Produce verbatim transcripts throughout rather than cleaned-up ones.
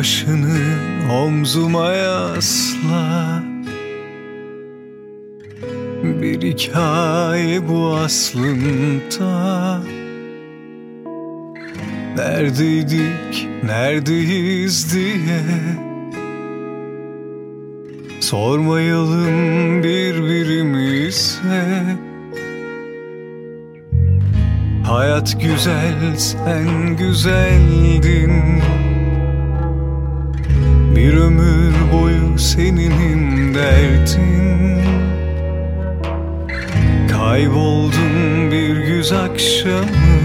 başını omzuma yasla. Bir hikaye bu aslında. Neredeydik, neredeyiz diye sormayalım birbirimize. Hayat güzel, sen güzeldin. Bir ömür boyu seninim derdin. Kayboldum bir güz akşamı.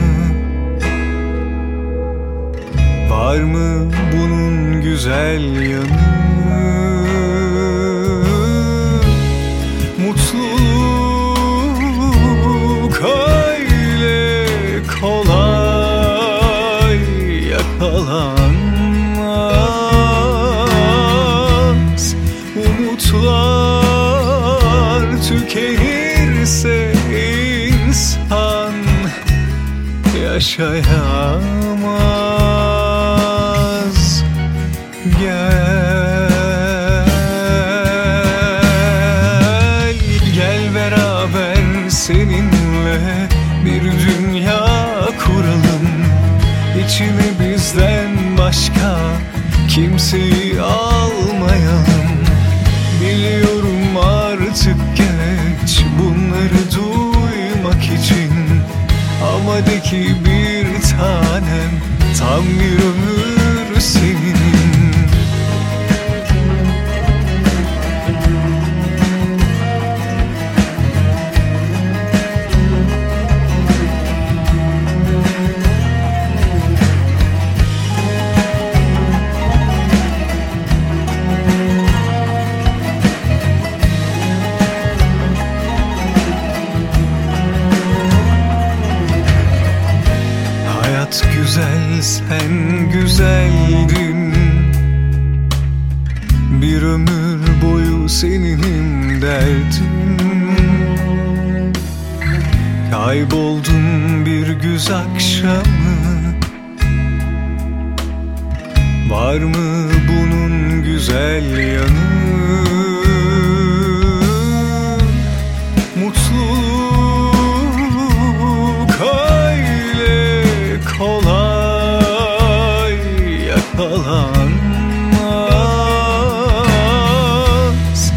Var mı bunun güzel yanı? Mutluluk öyle kolay yakalanmaz. Umutlar tükenirse insan yaşayamaz. Gel, gel beraber seninle bir dünya kuralım. İçine bizden başka kimseyi almayalım. Biliyorum artık geç bunları duymak için, ama de ki bir tanem, tam bir ömür senin. Hayat güzel, sen güzeldin. Bir ömür boyu seninim derdin. Kayboldum bir güz akşamı. Var mı bunun güzel yanı? Mutluluk öyle kolay yakalanmaz.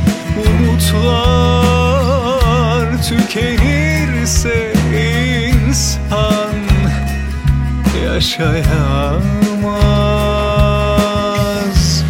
Umutlar tükenirse insan yaşayamaz.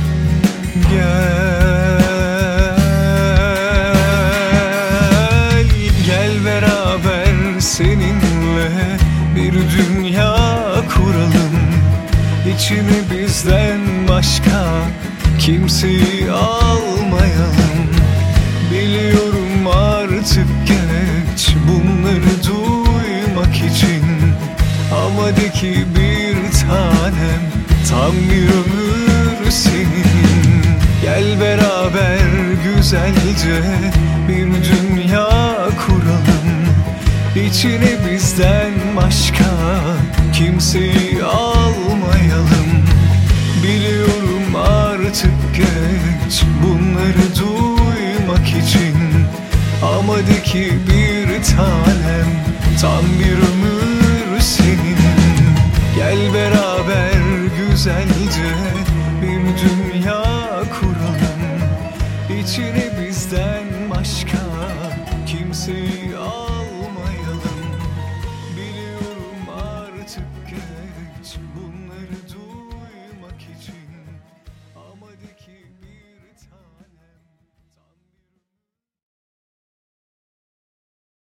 Gel, gel beraber seninle bir dünya kuralım. İçine bizden başka kimseyi almayalım. Biliyorum artık geç bunları duymak için, ama de ki bir tanem, tam bir ömür senin. Gel beraber güzelce bir dünya kuralım. İçine bizden başka kimseyi almayalım. Biliyorum artık geç bunları duymak için, ama de ki bir tanem, tam bir ömür senin. Gel beraber güzelce